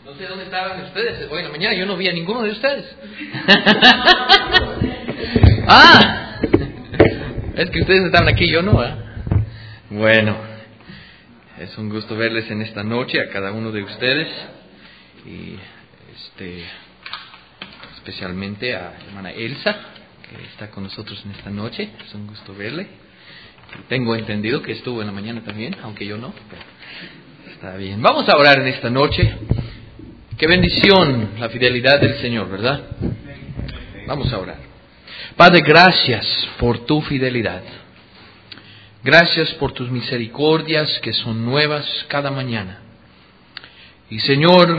No sé dónde estaban ustedes. Hoy en la mañana yo no vi a ninguno de ustedes. Es que ustedes estaban aquí, yo no. Bueno, es un gusto verles en esta noche a cada uno de ustedes. Y especialmente a hermana Elsa, que está con nosotros en esta noche. Es un gusto verle. Tengo entendido que estuvo en la mañana también, aunque yo no. Pero está bien. Vamos a orar en esta noche. Qué bendición la fidelidad del Señor, ¿verdad? Vamos a orar. Padre, gracias por tu fidelidad. Gracias por tus misericordias que son nuevas cada mañana. Y Señor,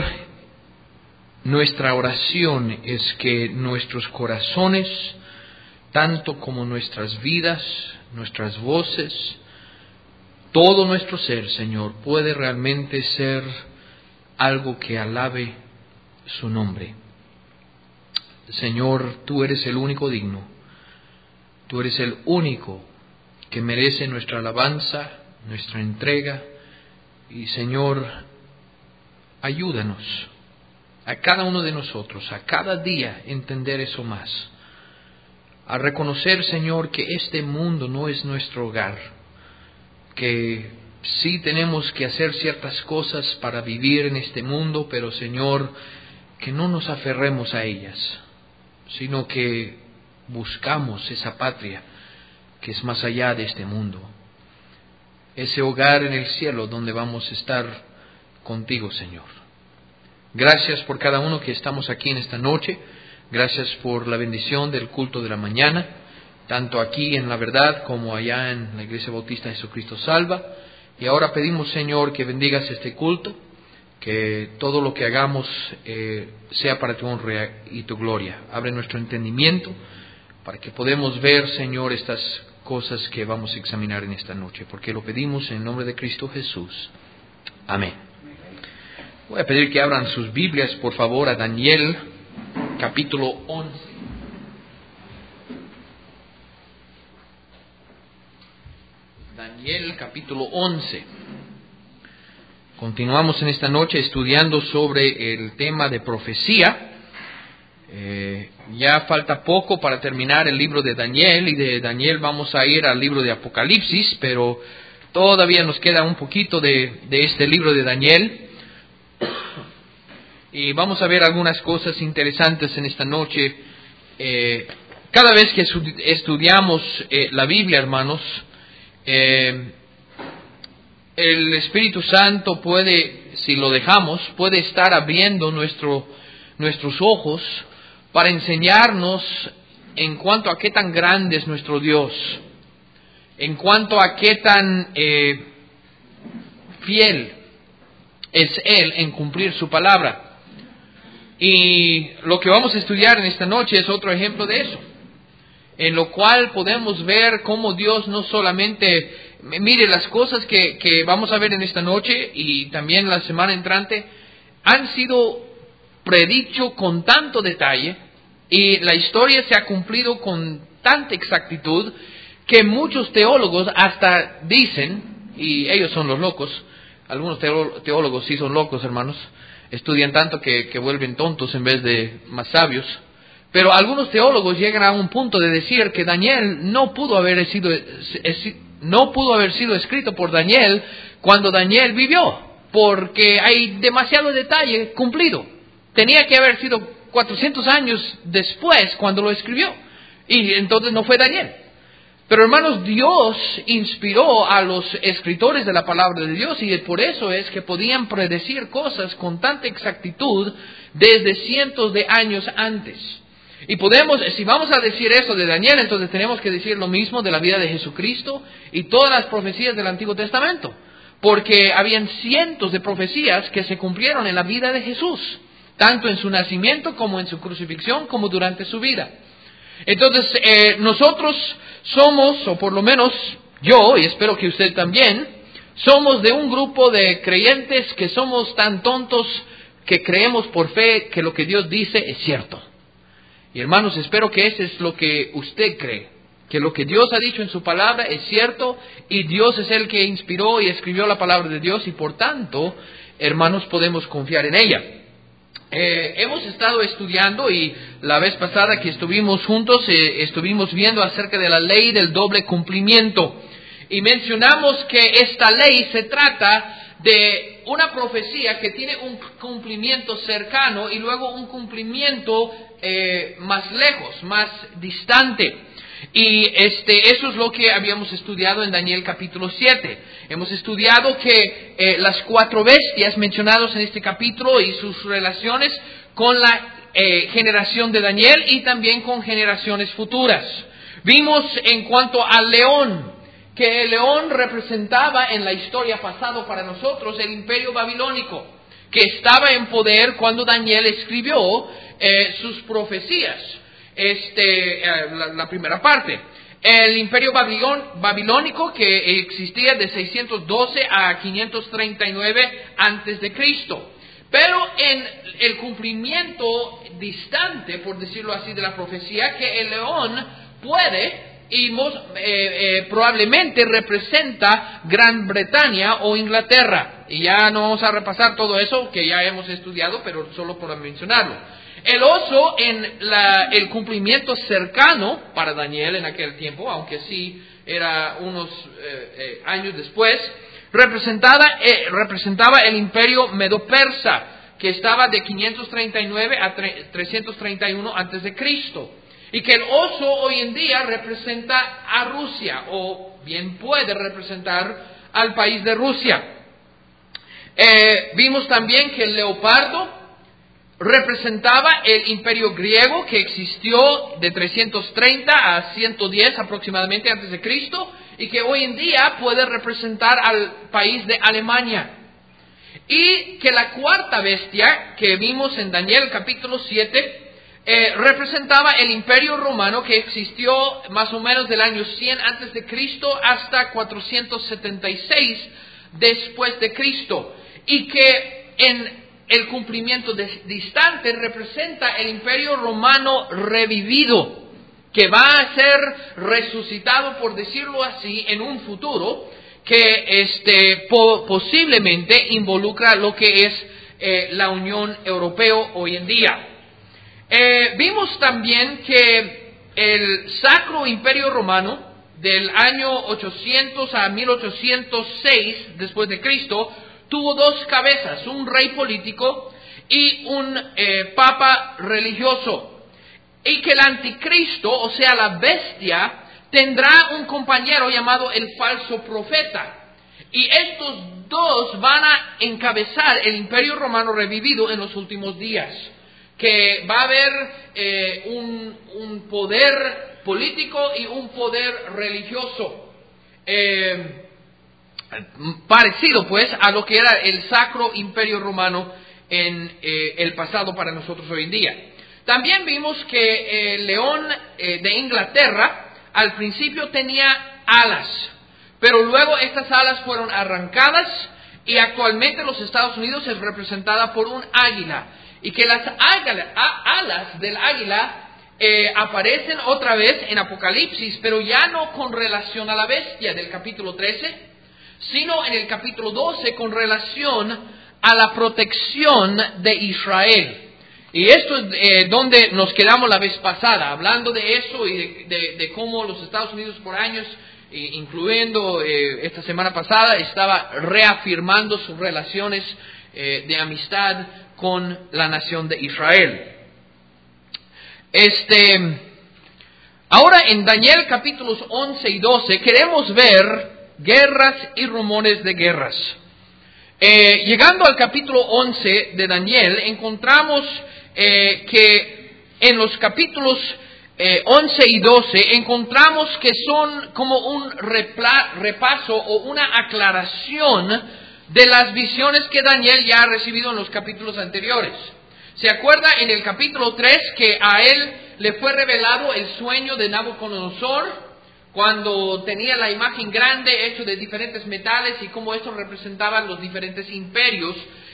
nuestra oración es que nuestros corazones, tanto como nuestras vidas, nuestras voces, todo nuestro ser, Señor, puede realmente ser algo que alabe su nombre. Señor, tú eres el único digno. Tú eres el único que merece nuestra alabanza, nuestra entrega. Y Señor, ayúdanos a cada uno de nosotros, a cada día entender eso más. A reconocer, Señor, que este mundo no es nuestro hogar, que sí tenemos que hacer ciertas cosas para vivir en este mundo, pero Señor, que no nos aferremos a ellas, sino que buscamos esa patria que es más allá de este mundo, ese hogar en el cielo donde vamos a estar contigo, Señor. Gracias por cada uno que estamos aquí en esta noche. Gracias por la bendición del culto de la mañana, tanto aquí en La Verdad como allá en la Iglesia Bautista Jesucristo Salva. Y ahora pedimos, Señor, que bendigas este culto, que todo lo que hagamos sea para tu honra y tu gloria. Abre nuestro entendimiento para que podamos ver, Señor, estas cosas que vamos a examinar en esta noche, porque lo pedimos en el nombre de Cristo Jesús. Amén. Voy a pedir que abran sus Biblias, por favor, a Daniel, capítulo 11. Daniel, capítulo 11. Continuamos en esta noche estudiando sobre el tema de profecía. Ya falta poco para terminar el libro de Daniel, y de Daniel vamos a ir al libro de Apocalipsis, pero todavía nos queda un poquito de este libro de Daniel. Y vamos a ver algunas cosas interesantes en esta noche. Cada vez que estudiamos la Biblia, hermanos, el Espíritu Santo puede, si lo dejamos, puede estar abriendo nuestros ojos para enseñarnos en cuanto a qué tan grande es nuestro Dios, en cuanto a qué tan fiel es Él en cumplir su palabra. Y lo que vamos a estudiar en esta noche es otro ejemplo de eso, en lo cual podemos ver cómo Dios no solamente, mire, las cosas que vamos a ver en esta noche y también la semana entrante han sido predicho con tanto detalle y la historia se ha cumplido con tanta exactitud que muchos teólogos hasta dicen, y ellos son los locos, algunos teólogos sí son locos, hermanos, estudian tanto que vuelven tontos en vez de más sabios. Pero algunos teólogos llegan a un punto de decir que Daniel no pudo haber sido escrito por Daniel cuando Daniel vivió, porque hay demasiado detalle cumplido. Tenía que haber sido 400 años después cuando lo escribió, y entonces no fue Daniel. Pero hermanos, Dios inspiró a los escritores de la palabra de Dios, y por eso es que podían predecir cosas con tanta exactitud desde cientos de años antes. Y si vamos a decir eso de Daniel, entonces tenemos que decir lo mismo de la vida de Jesucristo y todas las profecías del Antiguo Testamento, porque habían cientos de profecías que se cumplieron en la vida de Jesús, tanto en su nacimiento como en su crucifixión, como durante su vida. Entonces, nosotros somos, o por lo menos yo, y espero que usted también, somos de un grupo de creyentes que somos tan tontos que creemos por fe que lo que Dios dice es cierto. Y hermanos, espero que ese es lo que usted cree, que lo que Dios ha dicho en su palabra es cierto, y Dios es el que inspiró y escribió la palabra de Dios, y por tanto, hermanos, podemos confiar en ella. Hemos estado estudiando, y la vez pasada que estuvimos juntos estuvimos viendo acerca de la ley del doble cumplimiento, y mencionamos que esta ley se trata de una profecía que tiene un cumplimiento cercano y luego un cumplimiento más lejos, más distante. Y eso es lo que habíamos estudiado en Daniel capítulo 7. Hemos estudiado que las 4 bestias mencionadas en este capítulo y sus relaciones con la generación de Daniel y también con generaciones futuras. Vimos en cuanto al león, que el león representaba en la historia pasada para nosotros el imperio babilónico, que estaba en poder cuando Daniel escribió sus profecías. La primera parte. El imperio babilónico que existía de 612 a 539 antes de Cristo. Pero en el cumplimiento distante, por decirlo así, de la profecía, que el león puede y probablemente representa Gran Bretaña o Inglaterra. Y ya no vamos a repasar todo eso que ya hemos estudiado, pero solo por mencionarlo. El oso, en el cumplimiento cercano para Daniel en aquel tiempo, aunque sí era unos años después, representaba el imperio medo-persa, que estaba de 539 a 331 antes de Cristo. Y que el oso hoy en día representa a Rusia, o bien puede representar al país de Rusia. Vimos también que el leopardo representaba el imperio griego, que existió de 330 a 110 aproximadamente antes de Cristo, y que hoy en día puede representar al país de Alemania. Y que la 4ª bestia que vimos en Daniel capítulo 7 representaba el imperio romano, que existió más o menos del año 100 antes de Cristo hasta 476 después de Cristo, y que en el cumplimiento distante representa el imperio romano revivido, que va a ser resucitado, por decirlo así, en un futuro que posiblemente involucra lo que es la Unión Europea hoy en día. Vimos también que el Sacro Imperio Romano del año 800 a 1806 después de Cristo tuvo 2 cabezas, un rey político y un papa religioso, y que el anticristo, o sea la bestia, tendrá un compañero llamado el falso profeta, y estos 2 van a encabezar el imperio romano revivido en los últimos días, que va a haber un poder político y un poder religioso, parecido pues a lo que era el Sacro Imperio Romano en el pasado para nosotros hoy en día. También vimos que el león de Inglaterra al principio tenía alas, pero luego estas alas fueron arrancadas, y actualmente los Estados Unidos es representada por un águila, y que las alas del águila aparecen otra vez en Apocalipsis, pero ya no con relación a la bestia del capítulo 13, sino en el capítulo 12 con relación a la protección de Israel. Y esto es donde nos quedamos la vez pasada, hablando de eso y de cómo los Estados Unidos por años, incluyendo esta semana pasada, estaba reafirmando sus relaciones de amistad con la nación de Israel. Ahora en Daniel capítulos 11 y 12 queremos ver guerras y rumores de guerras. Llegando al capítulo 11 de Daniel, encontramos que en los capítulos 11 y 12 encontramos que son como un repaso o una aclaración de las visiones que Daniel ya ha recibido en los capítulos anteriores. ¿Se acuerda en el capítulo 3 que a él le fue revelado el sueño de Nabucodonosor, cuando tenía la imagen grande hecha de diferentes metales y cómo estos representaban los diferentes imperios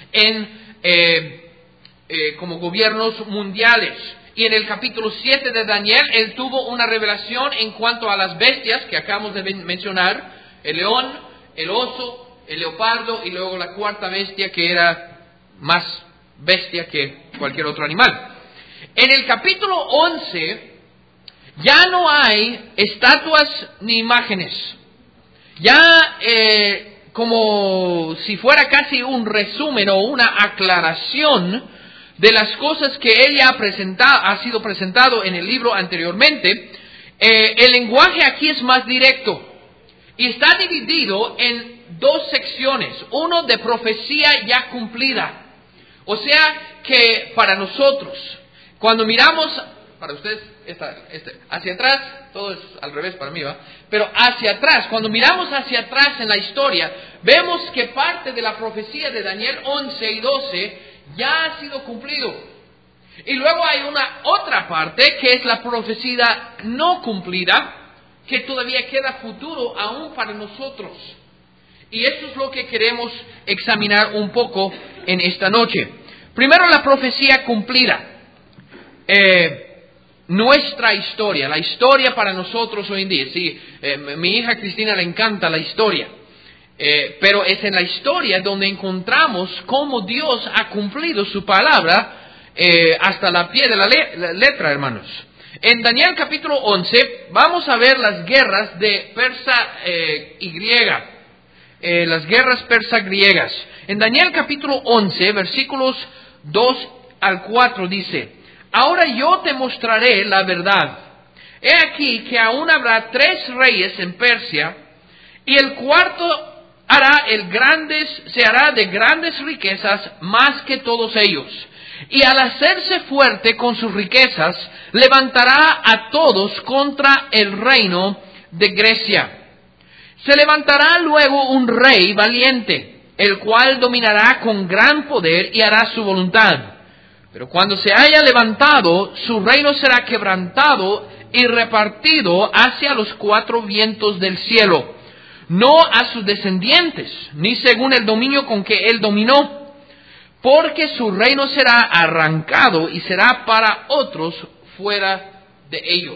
como gobiernos mundiales? Y en el capítulo 7 de Daniel, él tuvo una revelación en cuanto a las bestias que acabamos de mencionar: el león, el oso, el leopardo, y luego la 4ª bestia, que era más bestia que cualquier otro animal. En el capítulo 11 ya no hay estatuas ni imágenes. Ya como si fuera casi un resumen o una aclaración de las cosas que él ya ha sido presentado en el libro anteriormente, el lenguaje aquí es más directo y está dividido en dos secciones. Uno de profecía ya cumplida. O sea que para nosotros, cuando miramos, para ustedes, hacia atrás, todo es al revés para mí, ¿va? Pero hacia atrás, cuando miramos hacia atrás en la historia, vemos que parte de la profecía de Daniel 11 y 12 ya ha sido cumplido. Y luego hay una otra parte que es la profecía no cumplida, que todavía queda futuro aún para nosotros. Y esto es lo que queremos examinar un poco en esta noche. Primero, la profecía cumplida. Nuestra historia, la historia para nosotros hoy en día. Sí, mi hija Cristina le encanta la historia. Pero es en la historia donde encontramos cómo Dios ha cumplido su palabra hasta la pie de la letra, hermanos. En Daniel capítulo 11 vamos a ver las guerras de Persa y griega. Las guerras persa-griegas. En Daniel capítulo 11, versículos 2 al 4 dice: Ahora yo te mostraré la verdad. He aquí que aún habrá 3 reyes en Persia, y el cuarto se hará de grandes riquezas más que todos ellos. Y al hacerse fuerte con sus riquezas, levantará a todos contra el reino de Grecia. Se levantará luego un rey valiente, el cual dominará con gran poder y hará su voluntad. Pero cuando se haya levantado, su reino será quebrantado y repartido hacia los 4 vientos del cielo, no a sus descendientes, ni según el dominio con que él dominó, porque su reino será arrancado y será para otros fuera de ellos.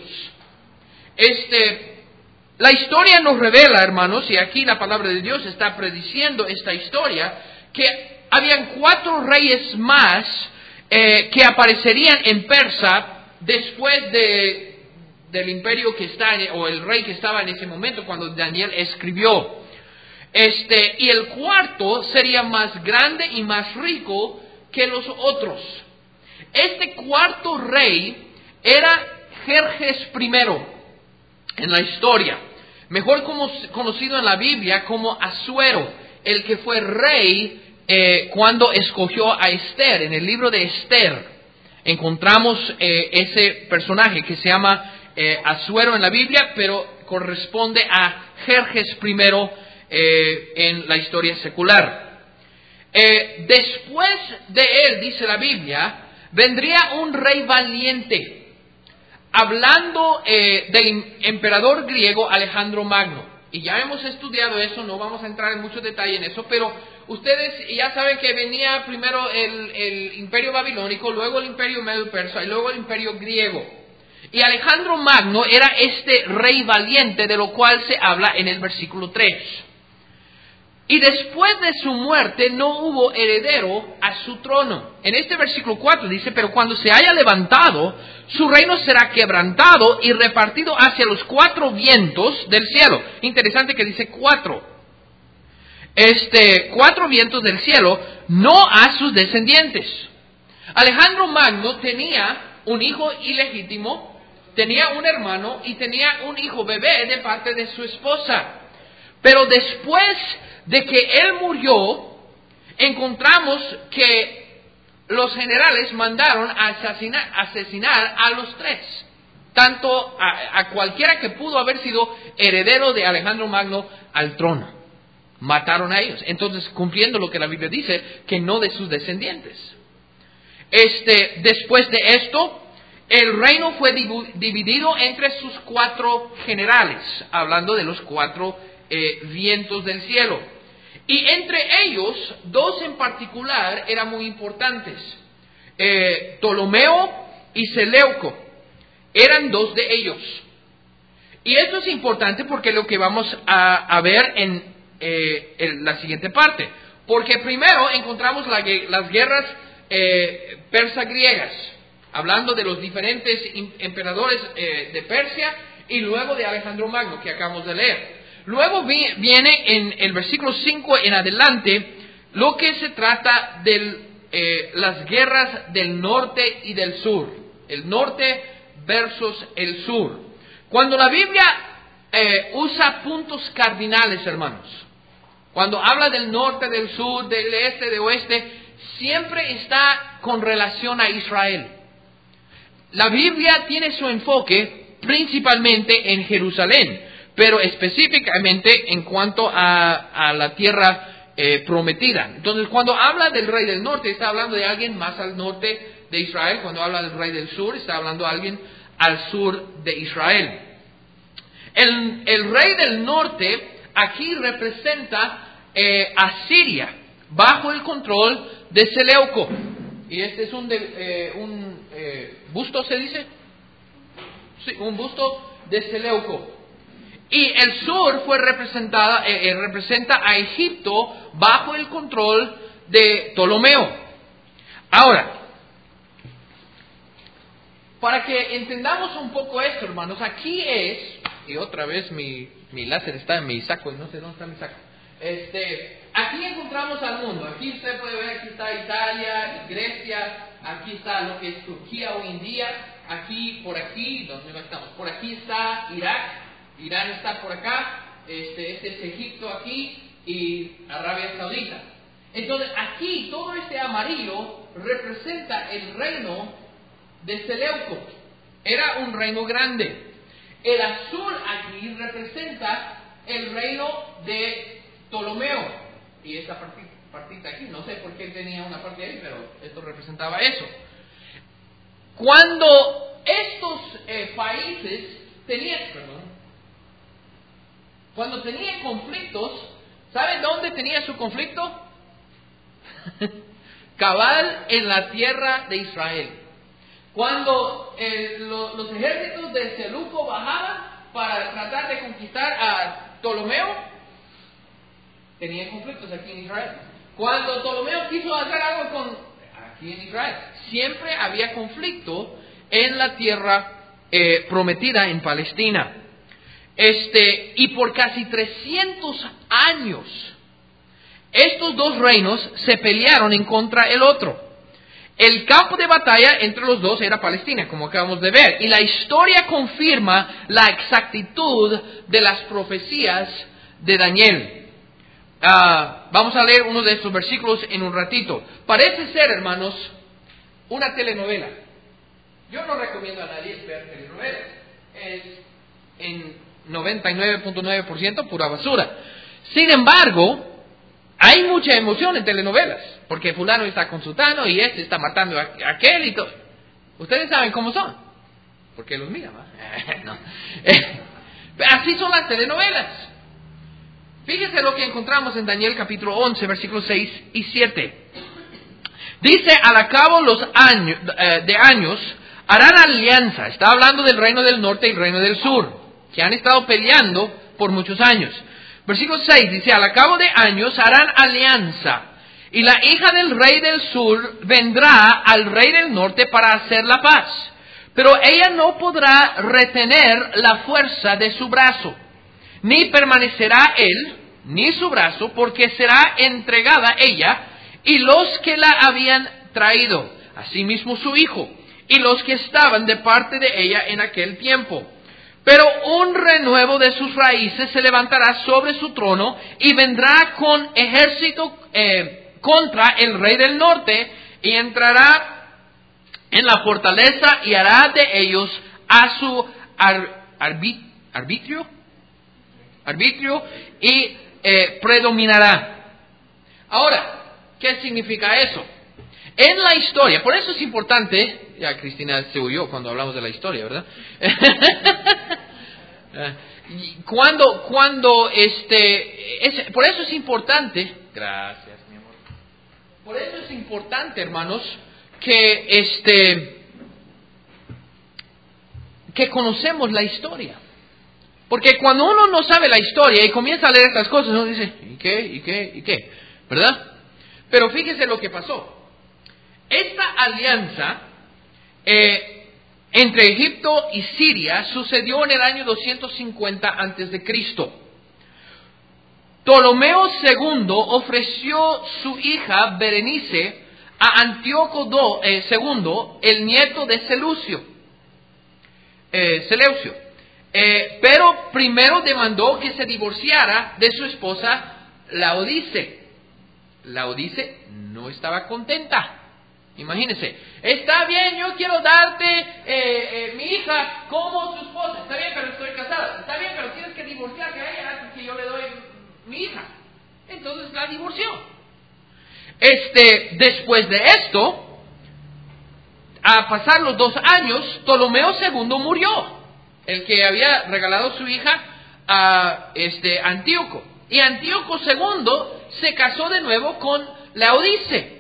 La historia nos revela, hermanos, y aquí la palabra de Dios está prediciendo esta historia, que habían 4 reyes más que aparecerían en Persia después del imperio que está, o el rey que estaba en ese momento cuando Daniel escribió. Y el cuarto sería más grande y más rico que los otros. Este cuarto rey era Jerjes I en la historia, mejor conocido en la Biblia como Asuero, el que fue rey cuando escogió a Esther. En el libro de Esther encontramos ese personaje que se llama Asuero en la Biblia, pero corresponde a Jerjes I en la historia secular. Después de él, dice la Biblia, vendría un rey valiente, hablando del emperador griego Alejandro Magno. Y ya hemos estudiado eso, no vamos a entrar en mucho detalle en eso, pero ustedes ya saben que venía primero el imperio babilónico, luego el imperio medo-persa y luego el imperio griego. Y Alejandro Magno era este rey valiente de lo cual se habla en el versículo 3. Y después de su muerte no hubo heredero a su trono. En este versículo 4 dice: pero cuando se haya levantado, su reino será quebrantado y repartido hacia los 4 vientos del cielo. Interesante que dice 4. 4 vientos del cielo, no a sus descendientes. Alejandro Magno tenía un hijo ilegítimo, tenía un hermano y tenía un hijo bebé de parte de su esposa. Pero después de que él murió, encontramos que los generales mandaron a asesinar a los 3. Tanto a cualquiera que pudo haber sido heredero de Alejandro Magno al trono. Mataron a ellos. Entonces, cumpliendo lo que la Biblia dice, que no de sus descendientes. Después de esto, el reino fue dividido entre sus 4 generales, hablando de los 4 vientos del cielo. Y entre ellos, 2 en particular eran muy importantes. Ptolomeo y Seleuco eran 2 de ellos. Y esto es importante porque lo que vamos a ver en la siguiente parte. Porque primero encontramos las guerras persas griegas, hablando de los diferentes emperadores de Persia y luego de Alejandro Magno que acabamos de leer. Luego viene en el versículo 5 en adelante lo que se trata de las guerras del norte y del sur. El norte versus el sur. Cuando la Biblia usa puntos cardinales, hermanos, cuando habla del norte, del sur, del este, del oeste, siempre está con relación a Israel. La Biblia tiene su enfoque principalmente en Jerusalén, pero específicamente en cuanto a la tierra prometida. Entonces, cuando habla del rey del norte, está hablando de alguien más al norte de Israel. Cuando habla del rey del sur, está hablando de alguien al sur de Israel. El rey del norte aquí representa a Siria, bajo el control de Seleuco. Y este es un busto, ¿se dice? Sí, un busto de Seleuco. Y el sur representa a Egipto bajo el control de Ptolomeo. Ahora, para que entendamos un poco esto, hermanos, aquí es, y otra vez mi láser está en mi saco, y no sé dónde está mi saco. Aquí encontramos al mundo. Aquí usted puede ver, aquí está Italia, Grecia, aquí está lo que es Turquía hoy en día, aquí, por aquí, ¿dónde estamos? Por aquí está Irak. Irán está por acá, este es Egipto aquí y Arabia Saudita. Entonces aquí todo este amarillo representa el reino de Seleuco. Era un reino grande. El azul aquí representa el reino de Ptolomeo. Y esta partita aquí, no sé por qué tenía una parte ahí, pero esto representaba eso. Cuando estos países cuando tenían conflictos, ¿saben dónde tenía su conflicto? Cabal en la tierra de Israel. Cuando los ejércitos de Seleuco bajaban para tratar de conquistar a Ptolomeo, tenían conflictos aquí en Israel. Cuando Ptolomeo quiso hacer algo aquí en Israel, siempre había conflicto en la tierra prometida en Palestina. Y por casi 300 años, estos dos reinos se pelearon en contra el otro. El campo de batalla entre los dos era Palestina, como acabamos de ver. Y la historia confirma la exactitud de las profecías de Daniel. Vamos a leer uno de estos versículos en un ratito. Parece ser, hermanos, una telenovela. Yo no recomiendo a nadie ver telenovelas. Es en 99.9% pura basura. Sin embargo, hay mucha emoción en telenovelas, porque fulano está con sutano y este está matando a aquel y todo. Ustedes saben cómo son, porque los miran, ¿no? Así son las telenovelas. Fíjense lo que encontramos en Daniel capítulo 11, versículos 6 y 7. Dice, al cabo de años, harán alianza. Está hablando del reino del norte y el reino del sur, que han estado peleando por muchos años. Versículo 6 dice, al cabo de años harán alianza, y la hija del rey del sur vendrá al rey del norte para hacer la paz. Pero ella no podrá retener la fuerza de su brazo, ni permanecerá él, ni su brazo, porque será entregada ella y los que la habían traído, asimismo su hijo, y los que estaban de parte de ella en aquel tiempo. Pero un renuevo de sus raíces se levantará sobre su trono y vendrá con ejército contra el rey del norte y entrará en la fortaleza y hará de ellos a su arbitrio y predominará. Ahora, ¿qué significa eso? En la historia, por eso es importante, ya Cristina se huyó cuando hablamos de la historia, ¿verdad? Por eso es importante, gracias mi amor, por eso es importante, hermanos, que conocemos la historia. Porque cuando uno no sabe la historia y comienza a leer estas cosas, uno dice, ¿y qué? ¿Verdad? Pero fíjese lo que pasó. Esta alianza entre Egipto y Siria sucedió en el año 250 a.C. Ptolomeo II ofreció su hija Berenice a Antíoco II, el nieto de Seleucio. Pero primero demandó que se divorciara de su esposa Laodice. Laodice no estaba contenta. Imagínense, está bien, yo quiero darte mi hija como tu esposa. Está bien, pero estoy casada. Está bien, pero tienes que divorciarte a ella porque yo le doy mi hija. Entonces la divorció. Después de esto, a pasar los 2 años, Ptolomeo II murió, el que había regalado su hija a Antíoco. Y Antíoco II se casó de nuevo con Laodice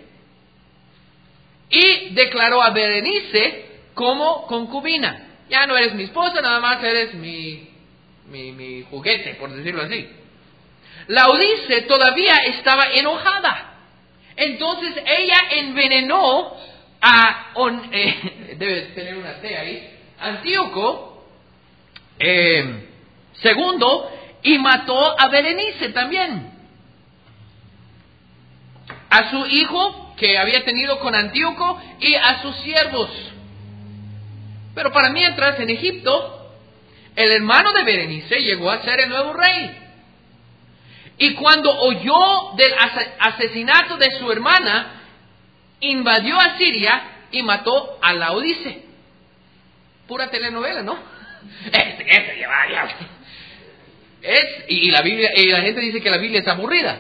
y declaró a Berenice como concubina. Ya no eres mi esposa, nada más eres mi juguete, por decirlo así. Laodice todavía estaba enojada. Entonces ella envenenó a debe tener una T ahí, Antíoco segundo, y mató a Berenice también, a su hijo que había tenido con Antíoco y a sus siervos. Pero para mientras, en Egipto, el hermano de Berenice llegó a ser el nuevo rey. Y cuando oyó del asesinato de su hermana, invadió a Siria y mató a Laodice. Pura telenovela, ¿no? Y la Biblia, y la gente dice que la Biblia es aburrida.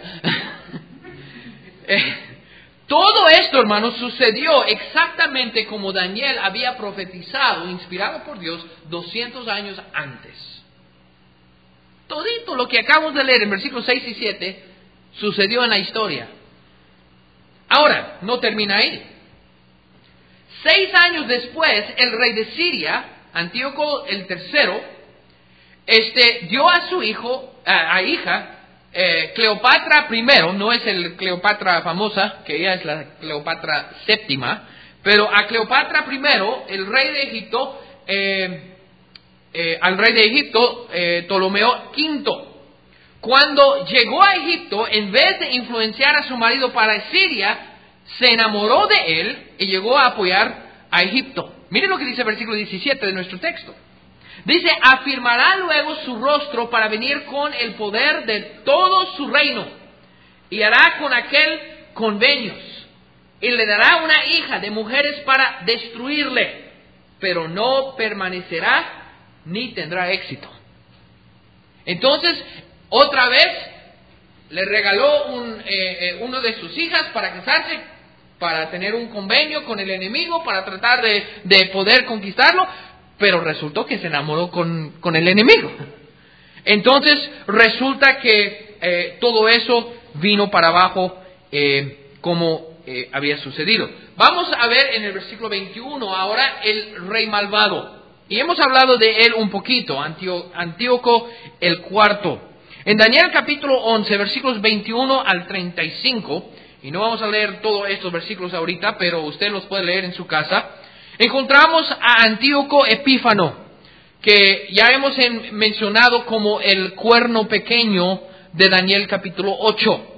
Todo esto, hermanos, sucedió exactamente como Daniel había profetizado, inspirado por Dios, 200 años antes. Todito lo que acabamos de leer en versículos 6 y 7 sucedió en la historia. Ahora, no termina ahí. 6 años después, el rey de Siria, Antíoco el III, dio a su hija, Cleopatra I, no es el Cleopatra famosa, que ella es la Cleopatra VII, pero a Cleopatra I, el rey de Egipto, al rey de Egipto, Ptolomeo V. Cuando llegó a Egipto, en vez de influenciar a su marido para Siria, se enamoró de él y llegó a apoyar a Egipto. Miren lo que dice el versículo 17 de nuestro texto. Dice, afirmará luego su rostro para venir con el poder de todo su reino, y hará con aquel convenios, y le dará una hija de mujeres para destruirle, pero no permanecerá ni tendrá éxito. Entonces, otra vez, le regaló uno de sus hijas para casarse, para tener un convenio con el enemigo, para tratar de poder conquistarlo, pero resultó que se enamoró con el enemigo. Entonces, resulta que todo eso vino para abajo como había sucedido. Vamos a ver en el versículo 21 ahora el rey malvado. Y hemos hablado de él un poquito, Antíoco el IV. En Daniel capítulo 11, versículos 21 al 35, y no vamos a leer todos estos versículos ahorita, pero usted los puede leer en su casa, encontramos a Antíoco Epífano, que ya hemos mencionado como el cuerno pequeño de Daniel capítulo 8.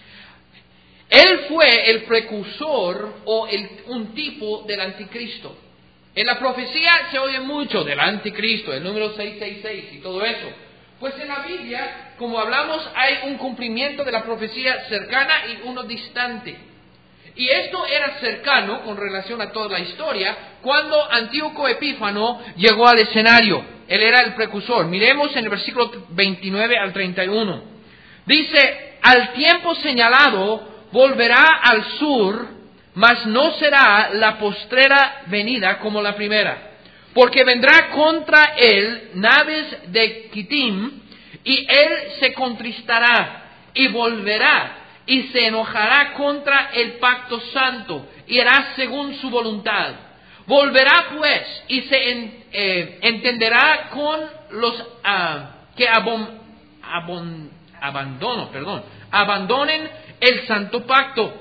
Él fue el precursor o un tipo del anticristo. En la profecía se oye mucho del anticristo, el número 666 y todo eso. Pues en la Biblia, como hablamos, hay un cumplimiento de la profecía cercana y uno distante. Y esto era cercano con relación a toda la historia cuando Antíoco Epífano llegó al escenario. Él era el precursor. Miremos en el versículo 29 al 31. Dice, al tiempo señalado volverá al sur, mas no será la postrera venida como la primera. Porque vendrá contra él naves de Quitim, y él se contristará y volverá y se enojará contra el pacto santo y hará según su voluntad. Volverá pues y se entenderá con los que abandonen el santo pacto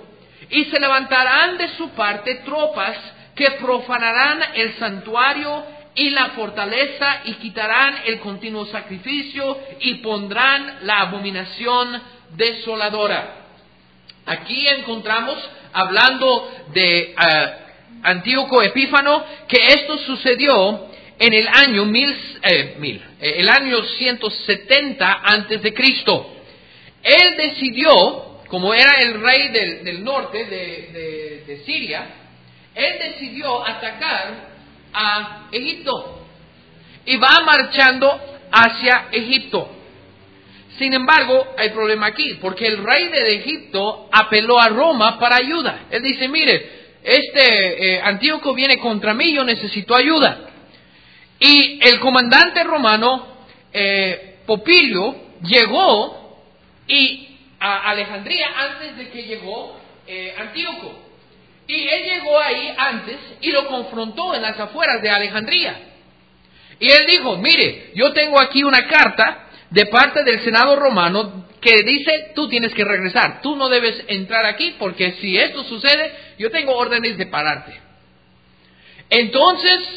y se levantarán de su parte tropas que profanarán el santuario y la fortaleza y quitarán el continuo sacrificio y pondrán la abominación desoladora. Aquí encontramos, hablando de Antíoco Epífano, que esto sucedió en el año el año 170 antes de Cristo. Él decidió, como era el rey del norte de Siria, él decidió atacar a Egipto y va marchando hacia Egipto. Sin embargo, hay problema aquí, porque el rey de Egipto apeló a Roma para ayuda. Él dice, mire, Antíoco viene contra mí, yo necesito ayuda. Y el comandante romano, Popilio, llegó a Alejandría antes de que llegó Antíoco. Y él llegó ahí antes y lo confrontó en las afueras de Alejandría. Y él dijo, mire, yo tengo aquí una carta de parte del Senado romano que dice, tú tienes que regresar, tú no debes entrar aquí porque si esto sucede, yo tengo órdenes de pararte. Entonces,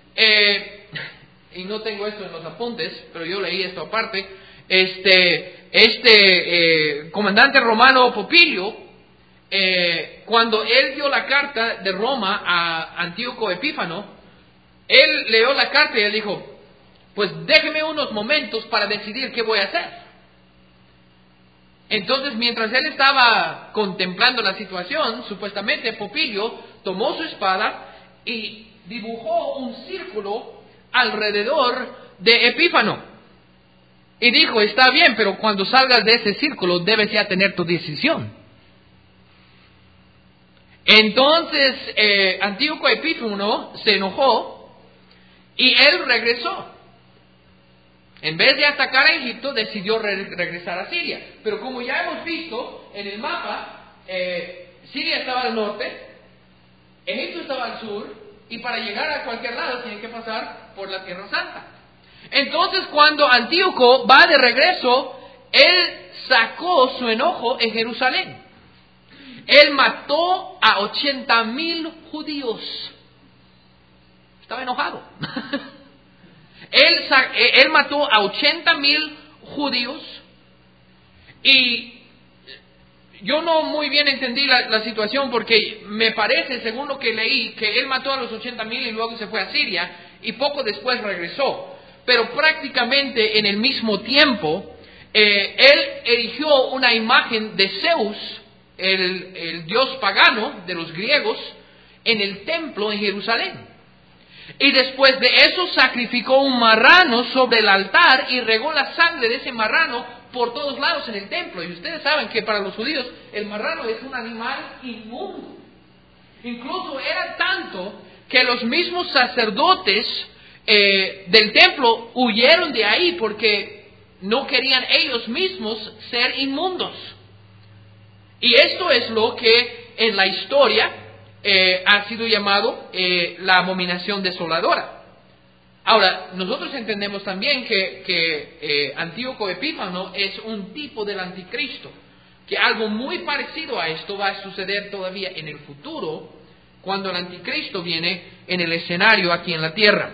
y no tengo esto en los apuntes, pero yo leí esto aparte, comandante romano Popilio, cuando él dio la carta de Roma a Antíoco Epífano, él leyó la carta y él dijo, pues déjeme unos momentos para decidir qué voy a hacer. Entonces, mientras él estaba contemplando la situación, supuestamente Popilio tomó su espada y dibujó un círculo alrededor de Epífano. Y dijo, está bien, pero cuando salgas de ese círculo debes ya tener tu decisión. Entonces, Antíoco Epífano se enojó y él regresó. En vez de atacar a Egipto, decidió regresar a Siria. Pero como ya hemos visto en el mapa, Siria estaba al norte, Egipto estaba al sur, y para llegar a cualquier lado tienen que pasar por la Tierra Santa. Entonces, cuando Antíoco va de regreso, él sacó su enojo en Jerusalén. Él mató a 80,000 judíos. Estaba enojado. Él mató a 80,000 judíos y yo no muy bien entendí la situación porque me parece, según lo que leí, que él mató a los 80,000 y luego se fue a Siria y poco después regresó. Pero prácticamente en el mismo tiempo, él erigió una imagen de Zeus, el dios pagano de los griegos, en el templo en Jerusalén. Y después de eso sacrificó un marrano sobre el altar y regó la sangre de ese marrano por todos lados en el templo. Y ustedes saben que para los judíos el marrano es un animal inmundo. Incluso era tanto que los mismos sacerdotes del templo huyeron de ahí porque no querían ellos mismos ser inmundos. Y esto es lo que en la historia ha sido llamado la abominación desoladora. Ahora, nosotros entendemos también que Antíoco Epífano es un tipo del anticristo, que algo muy parecido a esto va a suceder todavía en el futuro, cuando el anticristo viene en el escenario aquí en la tierra.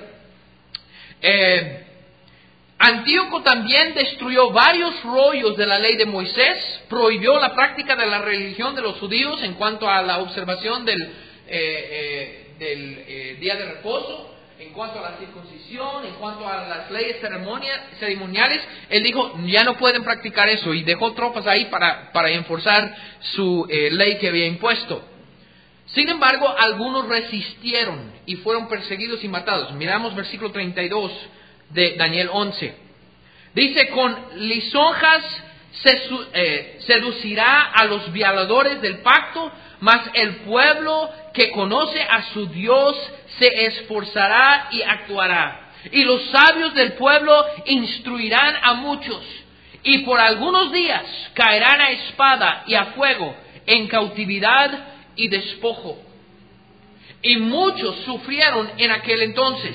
Antíoco también destruyó varios rollos de la ley de Moisés, prohibió la práctica de la religión de los judíos en cuanto a la observación del día de reposo, en cuanto a la circuncisión, en cuanto a las leyes ceremoniales. Él dijo, ya no pueden practicar eso, y dejó tropas ahí para enforzar su ley que había impuesto. Sin embargo, algunos resistieron y fueron perseguidos y matados. Miramos versículo 32 de Daniel 11. Dice, con lisonjas seducirá a los violadores del pacto, mas el pueblo que conoce a su Dios se esforzará y actuará. Y los sabios del pueblo instruirán a muchos, y por algunos días caerán a espada y a fuego, en cautividad y despojo. Y muchos sufrieron en aquel entonces.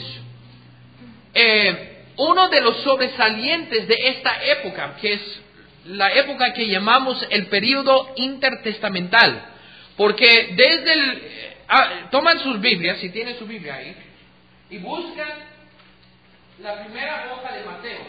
Uno de los sobresalientes de esta época, que es la época que llamamos el período intertestamental, Porque toman sus Biblias, si tienen su Biblia ahí, y buscan la primera hoja de Mateo.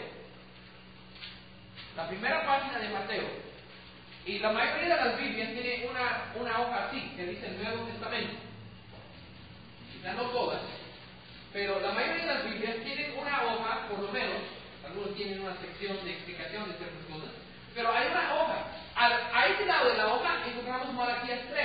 La primera página de Mateo. Y la mayoría de las Biblias tiene una hoja así, que dice el Nuevo Testamento. Quizás no todas, pero la mayoría de las Biblias tienen una hoja, por lo menos, algunos tienen una sección de explicación de ciertas cosas, pero hay una hoja. A este lado de la hoja encontramos Malaquías 3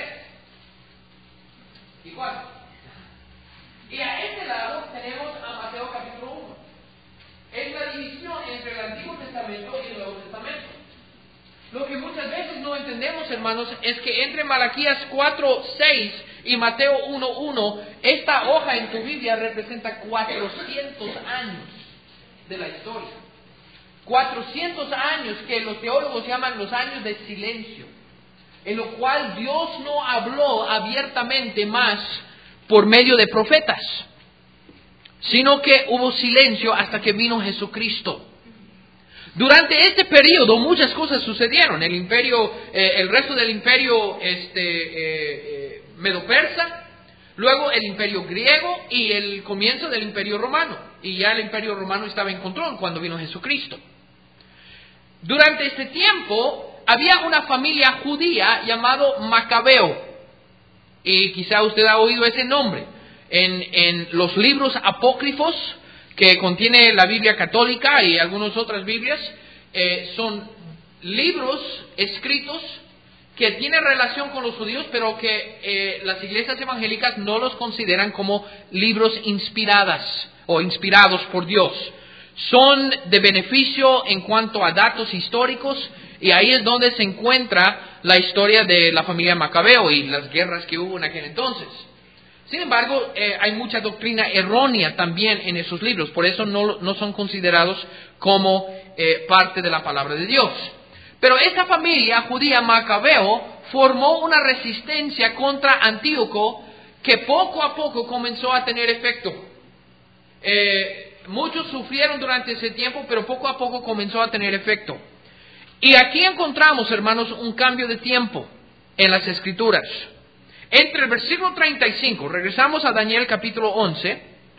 y 4. Y a este lado tenemos a Mateo capítulo 1. Es la división entre el Antiguo Testamento y el Nuevo Testamento. Lo que muchas veces no entendemos, hermanos, es que entre Malaquías 4:6 y Mateo 1:1, esta hoja en tu Biblia representa 400 años de la historia. 400 años que los teólogos llaman los años de silencio, en lo cual Dios no habló abiertamente más por medio de profetas, sino que hubo silencio hasta que vino Jesucristo. Durante este periodo muchas cosas sucedieron. El resto del imperio medo-persa, luego el imperio griego y el comienzo del imperio romano. Y ya el imperio romano estaba en control cuando vino Jesucristo. Durante este tiempo había una familia judía llamado Macabeo. Y quizá usted ha oído ese nombre. En los libros apócrifos que contiene la Biblia católica y algunas otras Biblias, son libros escritos que tienen relación con los judíos, pero que las iglesias evangélicas no los consideran como libros inspirados por Dios. Son de beneficio en cuanto a datos históricos, y ahí es donde se encuentra la historia de la familia Macabeo y las guerras que hubo en aquel entonces. Sin embargo, hay mucha doctrina errónea también en esos libros, por eso no son considerados como parte de la palabra de Dios. Pero esta familia judía Macabeo formó una resistencia contra Antíoco que poco a poco comenzó a tener efecto. Muchos sufrieron durante ese tiempo, pero poco a poco comenzó a tener efecto. Y aquí encontramos, hermanos, un cambio de tiempo en las Escrituras. Entre el versículo 35, regresamos a Daniel capítulo 11.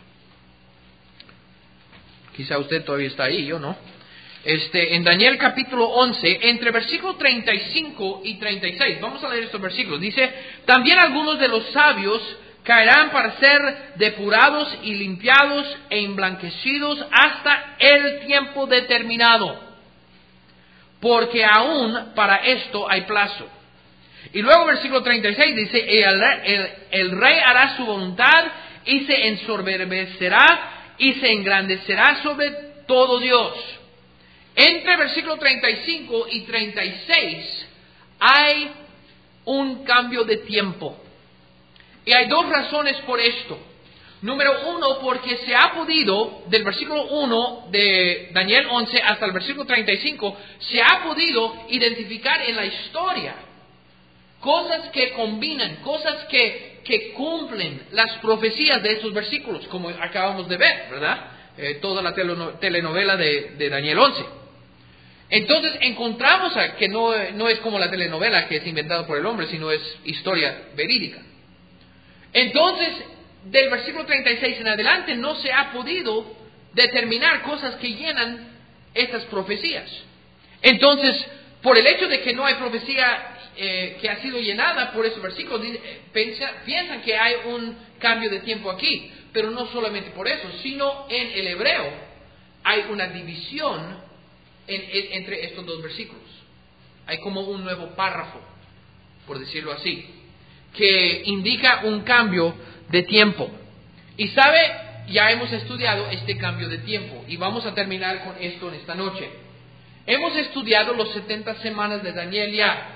Quizá usted todavía está ahí, yo no. En Daniel capítulo 11, entre versículo 35 y 36, vamos a leer estos versículos. Dice: también algunos de los sabios caerán para ser depurados y limpiados e emblanquecidos hasta el tiempo determinado, porque aún para esto hay plazo. Y luego versículo 36 dice: el rey hará su voluntad y se ensoberbecerá y se engrandecerá sobre todo Dios. Entre versículo 35 y 36 hay un cambio de tiempo. Y hay dos razones por esto. Número uno, porque se ha podido, del versículo 1 de Daniel 11 hasta el versículo 35, se ha podido identificar en la historia cosas que combinan, cosas que cumplen las profecías de esos versículos, como acabamos de ver, ¿verdad? Toda la telenovela de Daniel 11. Entonces encontramos que no es como la telenovela que es inventada por el hombre, sino es historia verídica. Entonces, del versículo 36 en adelante no se ha podido determinar cosas que llenan estas profecías. Entonces, por el hecho de que no hay profecía que ha sido llenada por esos versículos, piensan que hay un cambio de tiempo aquí. Pero no solamente por eso, sino en el hebreo hay una división entre estos dos versículos. Hay como un nuevo párrafo, por decirlo así, que indica un cambio de tiempo. Y sabe, ya hemos estudiado este cambio de tiempo y vamos a terminar con esto en esta noche. Hemos estudiado los 70 semanas de Daniel ya.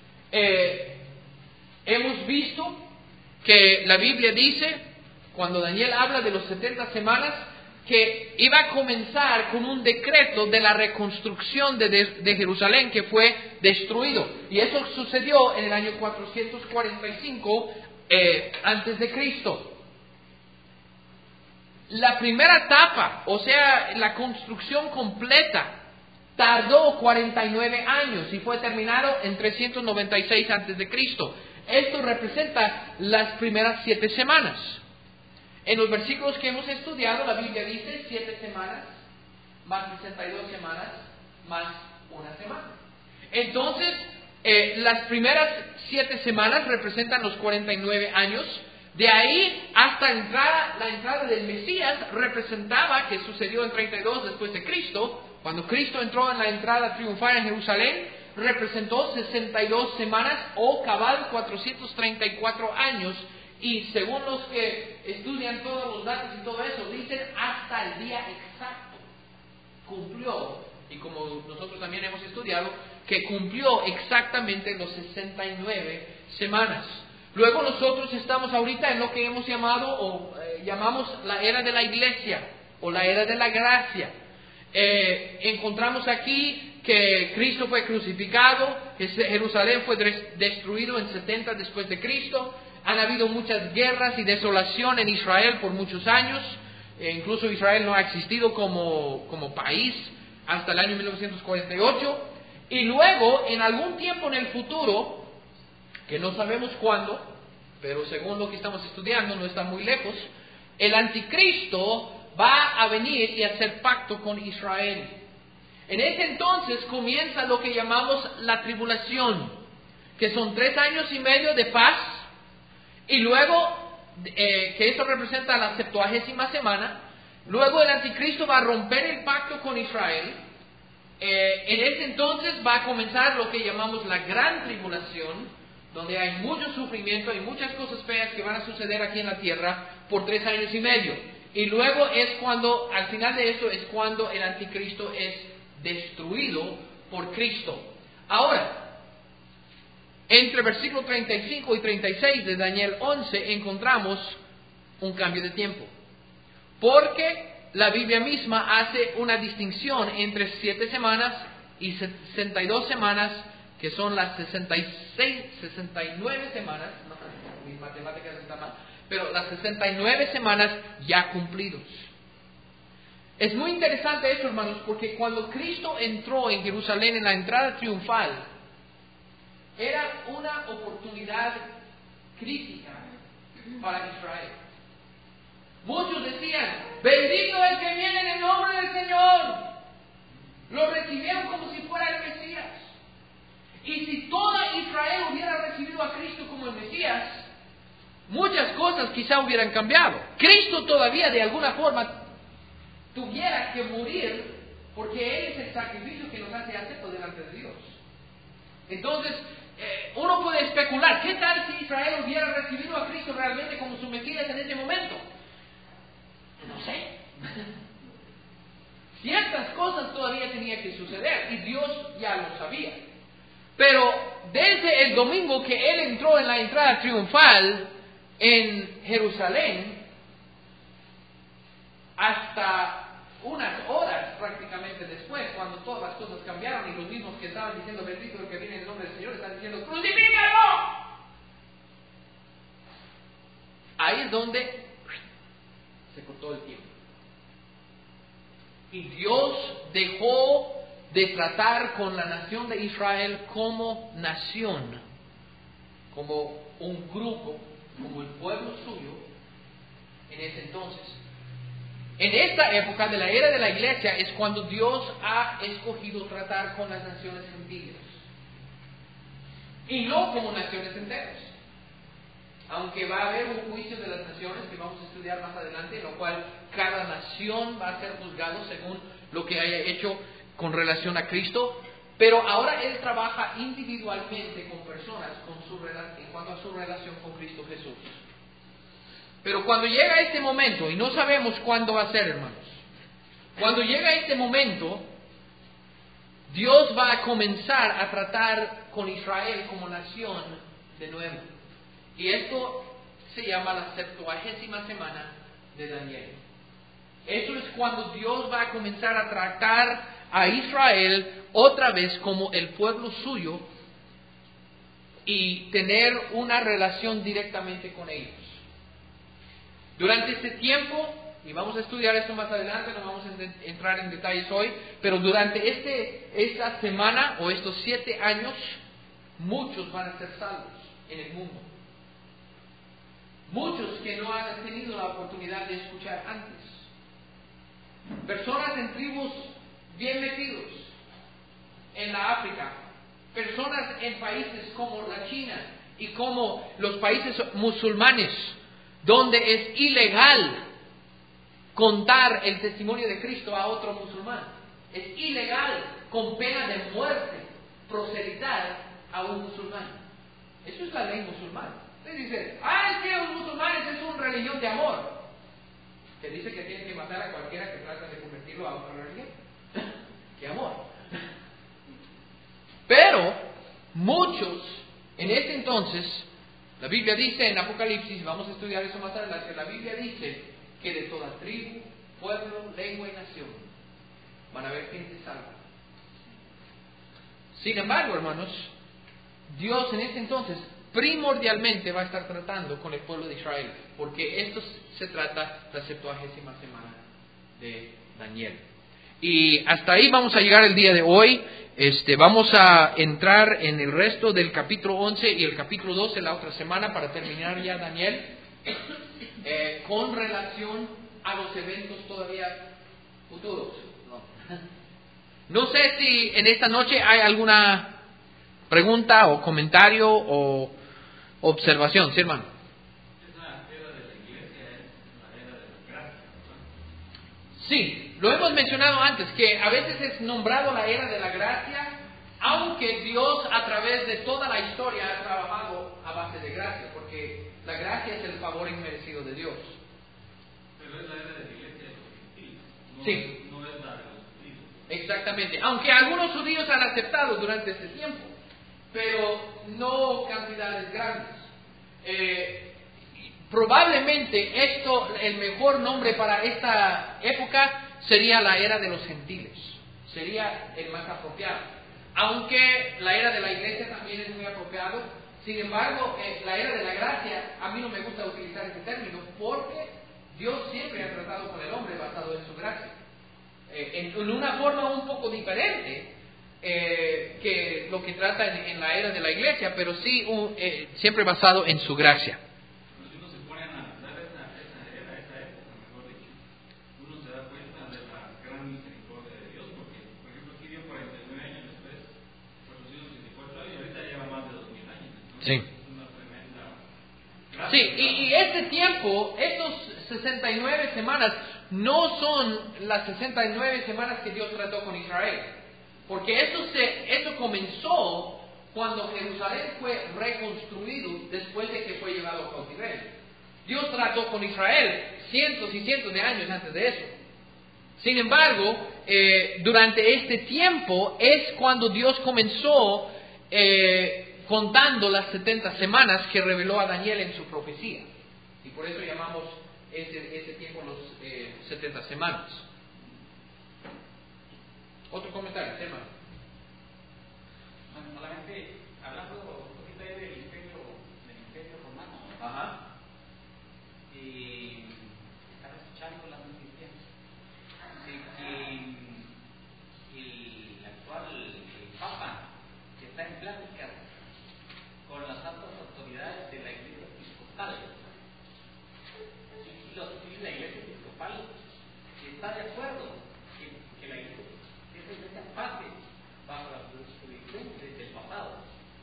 Hemos visto que la Biblia dice, cuando Daniel habla de los 70 semanas, que iba a comenzar con un decreto de la reconstrucción de Jerusalén que fue destruido. Y eso sucedió en el año 445 antes de Cristo. La primera etapa, o sea, la construcción completa, tardó 49 años y fue terminado en 396 antes de Cristo. esto representa las primeras 7 semanas. En los versículos que hemos estudiado, la Biblia dice 7 semanas, más 62 semanas, más una semana. Entonces, las primeras 7 semanas representan los 49 años. De ahí hasta la entrada del Mesías representaba, que sucedió en 32 después de Cristo, cuando Cristo entró en la entrada triunfal en Jerusalén, representó 62 semanas o cabal 434 años. Y según los que estudian todos los datos y todo eso, dicen hasta el día exacto. Cumplió, y como nosotros también hemos estudiado, que cumplió exactamente los 69 semanas. Luego nosotros estamos ahorita en lo que hemos llamado llamamos la era de la iglesia o la era de la gracia. Encontramos aquí que Cristo fue crucificado, que Jerusalén fue destruido en 70 después de Cristo. Han habido muchas guerras y desolación en Israel por muchos años. Incluso Israel no ha existido como país hasta el año 1948. Y luego, en algún tiempo en el futuro, que no sabemos cuándo, pero según lo que estamos estudiando, no está muy lejos, el anticristo va a venir y hacer pacto con Israel. En ese entonces comienza lo que llamamos la tribulación, que son 3 años y medio de paz, y luego, que eso representa la 70ª semana, luego el anticristo va a romper el pacto con Israel. En ese entonces va a comenzar lo que llamamos la gran tribulación, donde hay mucho sufrimiento y muchas cosas feas que van a suceder aquí en la tierra por 3 años y medio. Y luego es cuando, al final de eso, es cuando el anticristo es destruido por Cristo. Ahora, entre versículo 35 y 36 de Daniel 11 encontramos un cambio de tiempo. Porque la Biblia misma hace una distinción entre 7 semanas y 62 semanas, que son las 69 semanas, no, mis matemáticas están mal, pero las 69 semanas ya cumplidos. Es muy interesante esto, hermanos, porque cuando Cristo entró en Jerusalén en la entrada triunfal, era una oportunidad crítica para Israel. Muchos decían, bendito el que viene en el nombre del Señor. Lo recibieron como si fuera el Mesías. Y si toda Israel hubiera recibido a Cristo como el Mesías, muchas cosas quizá hubieran cambiado. Cristo todavía de alguna forma tuviera que morir, porque Él es el sacrificio que nos hace acepto delante de Dios. Entonces, uno puede especular, ¿qué tal si Israel hubiera recibido a Cristo realmente como su Mesías en ese momento? No sé. Ciertas cosas todavía tenían que suceder y Dios ya lo sabía. Pero desde el domingo que Él entró en la entrada triunfal en Jerusalén, hasta unas horas prácticamente después, cuando todas las cosas cambiaron y los mismos que estaban diciendo bendito el que viene en el nombre del Señor están diciendo ¡crucifícalo! Ahí es donde se cortó el tiempo. Y Dios dejó de tratar con la nación de Israel como nación, como un grupo, como el pueblo suyo, en ese entonces. En esta época de la era de la iglesia es cuando Dios ha escogido tratar con las naciones gentiles. Y no como naciones enteras. Aunque va a haber un juicio de las naciones que vamos a estudiar más adelante, en lo cual cada nación va a ser juzgado según lo que haya hecho con relación a Cristo. Pero ahora Él trabaja individualmente con personas en cuanto a su relación con Cristo Jesús. Pero cuando llega este momento, y no sabemos cuándo va a ser, hermanos, cuando llega este momento, Dios va a comenzar a tratar con Israel como nación de nuevo. Y esto se llama la 70ª semana de Daniel. Eso es cuando Dios va a comenzar a tratar a Israel otra vez como el pueblo suyo y tener una relación directamente con ellos. Durante este tiempo, y vamos a estudiar esto más adelante, no vamos a entrar en detalles hoy, pero durante esta semana o estos 7 años, muchos van a ser salvos. en el mundo. Muchos que no han tenido la oportunidad de escuchar antes. Personas en tribus bien metidos en la África. Personas en países como la China y como los países musulmanes, donde es ilegal contar el testimonio de Cristo a otro musulmán. Es ilegal, con pena de muerte, proselitar a un musulmán. Eso es la ley musulmana. Usted dice, es que los musulmanes es una religión de amor. Que dice que tiene que matar a cualquiera que trata de convertirlo a otra religión. ¡Qué amor! Pero muchos, en ese entonces, la Biblia dice en Apocalipsis, vamos a estudiar eso más adelante, la Biblia dice que de toda tribu, pueblo, lengua y nación van a haber gente salva. Sin embargo, hermanos, Dios en ese entonces primordialmente va a estar tratando con el pueblo de Israel, porque esto se trata la 70ª semana de Daniel. Y hasta ahí vamos a llegar el día de hoy. Vamos a entrar en el resto del capítulo 11 y el capítulo 12 la otra semana para terminar ya Daniel, con relación a los eventos todavía futuros. No sé si en esta noche hay alguna pregunta o comentario o observación, ¿sí, hermano? Esa era de la iglesia, es la era de la gracia, ¿no? Sí, lo hemos mencionado antes, que a veces es nombrado la era de la gracia, aunque Dios a través de toda la historia ha trabajado a base de gracia, porque la gracia es el favor inmerecido de Dios. Pero es la era de la iglesia de los gentiles, Sí. no es la de los judíos. Exactamente, aunque algunos judíos han aceptado durante este tiempo, pero no cantidades grandes. Probablemente el mejor nombre para esta época sería la era de los gentiles, sería el más apropiado, aunque la era de la iglesia también es muy apropiado. Sin embargo, la era de la gracia, a mí no me gusta utilizar ese término, porque Dios siempre ha tratado con el hombre basado en su gracia, en una forma un poco diferente que lo que trata en la era de la iglesia, pero sí siempre basado en su gracia. Pero si uno se pone a analizar esa era, esa época, mejor dicho, uno se da cuenta de la gran misericordia de Dios, porque, por ejemplo, aquí dio 49 años después, 464 años, y ahorita lleva más de 2000 años. ¿No? Sí. Es una tremenda gracia. Sí, y este tiempo, estos 69 semanas, no son las 69 semanas que Dios trató con Israel. Porque esto comenzó cuando Jerusalén fue reconstruido después de que fue llevado a cautiverio. Dios trató con Israel cientos y cientos de años antes de eso. Sin embargo, durante este tiempo es cuando Dios comenzó contando las 70 semanas que reveló a Daniel en su profecía. Y por eso llamamos ese tiempo los 70 semanas. Otro comentario, hermano. Bueno, solamente hablando un poquito ahí del imperio romano. Ajá. Y estaba escuchando las noticias de que el actual Papa está en pláticas con las altas autoridades de la Iglesia Episcopal. Y la Iglesia Episcopal está de acuerdo que la Iglesia pase bajo la jurisdicción del papado.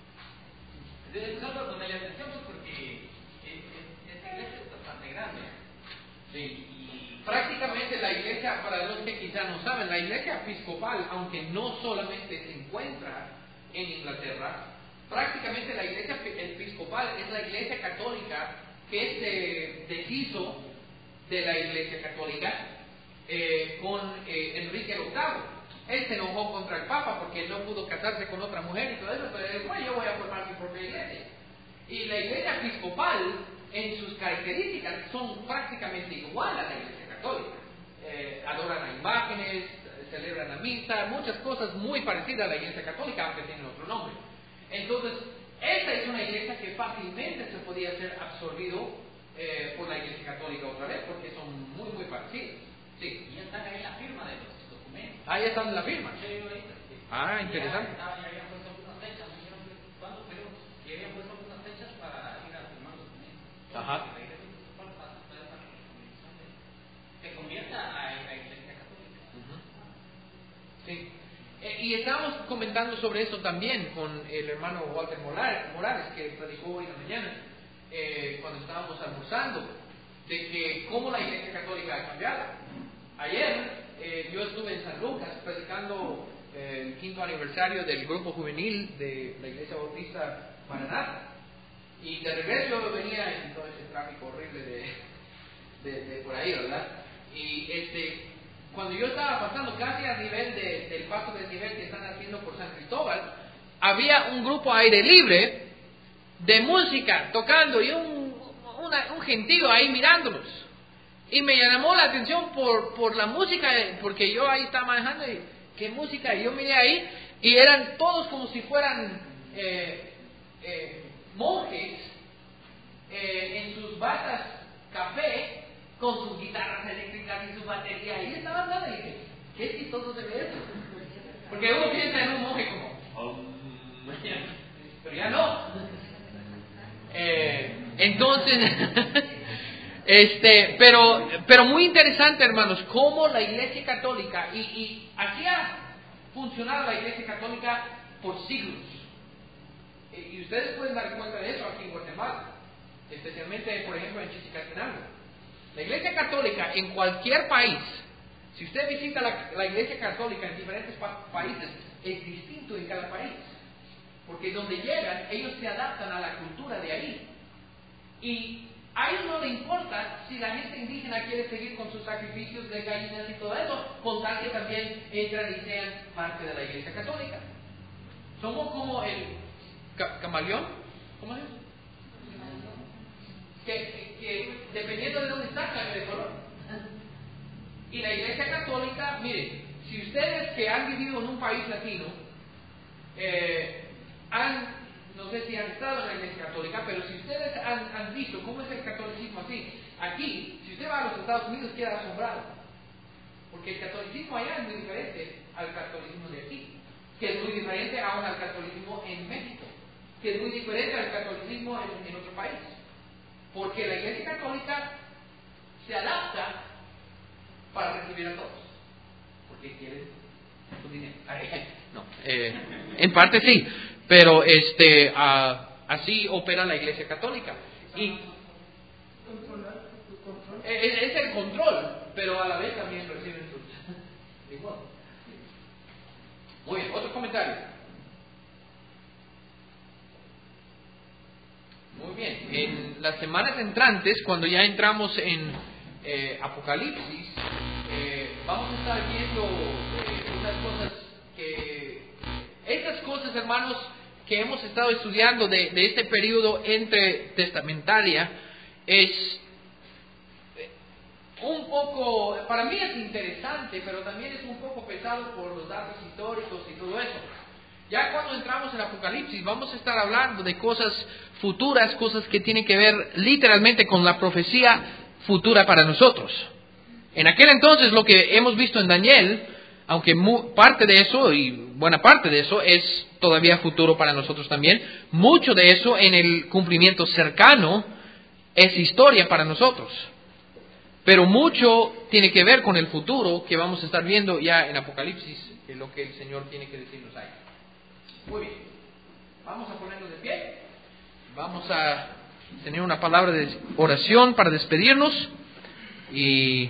Solo donde le atención porque esta iglesia es bastante grande. Sí. Y prácticamente la iglesia, para los que quizás no saben, la iglesia episcopal, aunque no solamente se encuentra en Inglaterra, prácticamente la iglesia episcopal es la iglesia católica que se deshizo de la iglesia católica con Enrique VIII. Él se enojó contra el Papa porque él no pudo casarse con otra mujer y todo eso, pero él dijo, yo voy a formar mi propia iglesia. Y la iglesia episcopal, en sus características, son prácticamente igual a la iglesia católica. Adoran a imágenes, celebran la misa, muchas cosas muy parecidas a la iglesia católica, aunque tienen otro nombre. Entonces, esta es una iglesia que fácilmente se podía ser absorbido por la iglesia católica otra vez, porque son muy, muy parecidos. Sí. Y ya están ahí la firma de los documentos. Ahí está la firma. Sí. Ah, interesante. Ya habían puesto algunas fechas, ¿cuándo? Pero ya habían puesto algunas fechas Y estábamos comentando sobre eso también con el hermano Walter Morales, que predicó hoy en la mañana, cuando estábamos almorzando, de que cómo la Iglesia Católica ha cambiado. Ayer yo estuve en San Lucas predicando el 5º aniversario del grupo juvenil de la Iglesia Bautista Maranatha, y de regreso yo venía en todo ese tráfico horrible de por ahí, ¿verdad? Y cuando yo estaba pasando casi al nivel del paso del nivel que están haciendo por San Cristóbal, había un grupo aire libre de música tocando y un gentío ahí mirándolos. Y me llamó la atención por la música, porque yo ahí estaba manejando y qué música, y yo miré ahí y eran todos como si fueran monjes en sus batas café, con sus guitarras eléctricas y su batería, y estaban dando, y dije, qué chistoso se ve eso. Porque uno piensa en un monje como, pero ya no. Entonces, pero muy interesante, hermanos, cómo la Iglesia Católica, y así ha funcionado la Iglesia Católica por siglos. Y ustedes pueden dar cuenta de eso aquí en Guatemala, especialmente, por ejemplo, en Chichicastenango. La Iglesia Católica en cualquier país, si usted visita la Iglesia Católica en diferentes países, es distinto en cada país. Porque donde llegan, ellos se adaptan a la cultura de ahí. Y a ellos no le importa si la gente indígena quiere seguir con sus sacrificios de gallinas y todo eso, con tal que también entran y sean parte de la Iglesia Católica. Somos como el camaleón, ¿cómo es eso? Que dependiendo de dónde está, cambia de color. Y la Iglesia Católica, mire, si ustedes que han vivido en un país latino, no sé si han estado en la Iglesia Católica, pero si ustedes han visto cómo es el catolicismo así, aquí, si usted va a los Estados Unidos, queda asombrado. Porque el catolicismo allá es muy diferente al catolicismo de aquí, que es muy diferente aún al catolicismo en México, que es muy diferente al catolicismo en otro país. Porque la Iglesia Católica se adapta para recibir a todos. Porque quieren su dinero. No, en parte sí, pero así opera la Iglesia Católica. Y es el control, pero a la vez también reciben sus igual. Muy bien, otro comentario. Muy bien, en las semanas entrantes, cuando ya entramos en Apocalipsis, vamos a estar viendo estas cosas, hermanos, que hemos estado estudiando de este periodo intertestamentaria, es un poco, para mí es interesante, pero también es un poco pesado por los datos históricos y todo eso. Ya cuando entramos en Apocalipsis vamos a estar hablando de cosas futuras, cosas que tienen que ver literalmente con la profecía futura para nosotros. En aquel entonces lo que hemos visto en Daniel, aunque parte de eso y buena parte de eso es todavía futuro para nosotros también, mucho de eso en el cumplimiento cercano es historia para nosotros. Pero mucho tiene que ver con el futuro que vamos a estar viendo ya en Apocalipsis, en lo que el Señor tiene que decirnos ahí. Muy bien, vamos a ponernos de pie, vamos a tener una palabra de oración para despedirnos y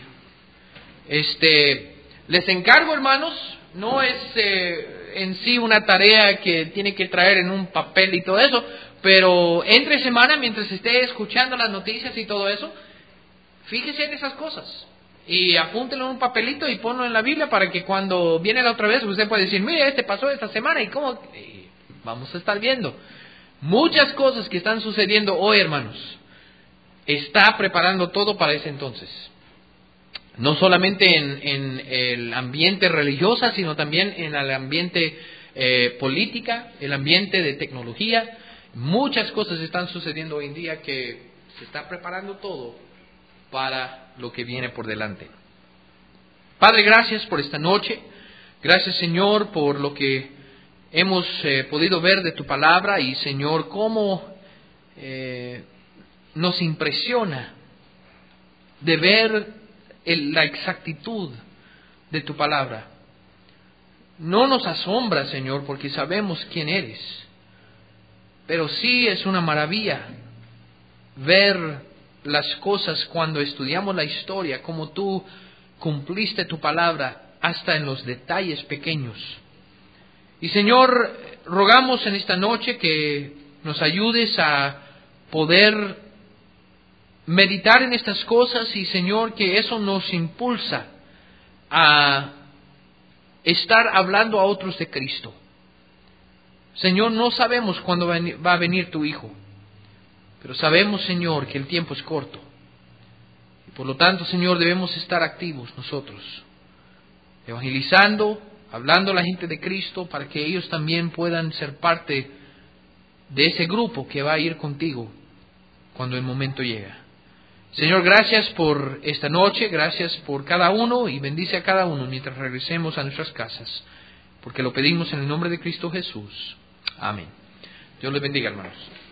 les encargo, hermanos, no es en sí una tarea que tiene que traer en un papel y todo eso, pero entre semana, mientras esté escuchando las noticias y todo eso, fíjese en esas cosas y apúntelo en un papelito y ponlo en la Biblia para que cuando viene la otra vez usted pueda decir, mire, pasó esta semana y cómo. Vamos a estar viendo muchas cosas que están sucediendo hoy, hermanos. Está preparando todo para ese entonces. No solamente en el ambiente religioso, sino también en el ambiente política, el ambiente de tecnología. Muchas cosas están sucediendo hoy en día que se está preparando todo para lo que viene por delante. Padre, gracias por esta noche. Gracias, Señor, por lo que hemos podido ver de tu palabra y, Señor, cómo nos impresiona de ver la exactitud de tu palabra. no nos asombra, Señor, porque sabemos quién eres. Pero sí es una maravilla ver las cosas cuando estudiamos la historia, como tú cumpliste tu palabra hasta en los detalles pequeños. Y Señor, rogamos en esta noche que nos ayudes a poder meditar en estas cosas y Señor, que eso nos impulsa a estar hablando a otros de Cristo. Señor, no sabemos cuándo va a venir tu Hijo, pero sabemos, Señor, que el tiempo es corto. Y por lo tanto, Señor, debemos estar activos nosotros, evangelizando, hablando a la gente de Cristo, para que ellos también puedan ser parte de ese grupo que va a ir contigo cuando el momento llega. Señor, gracias por esta noche, gracias por cada uno y bendice a cada uno mientras regresemos a nuestras casas, porque lo pedimos en el nombre de Cristo Jesús. Amén. Dios les bendiga, hermanos.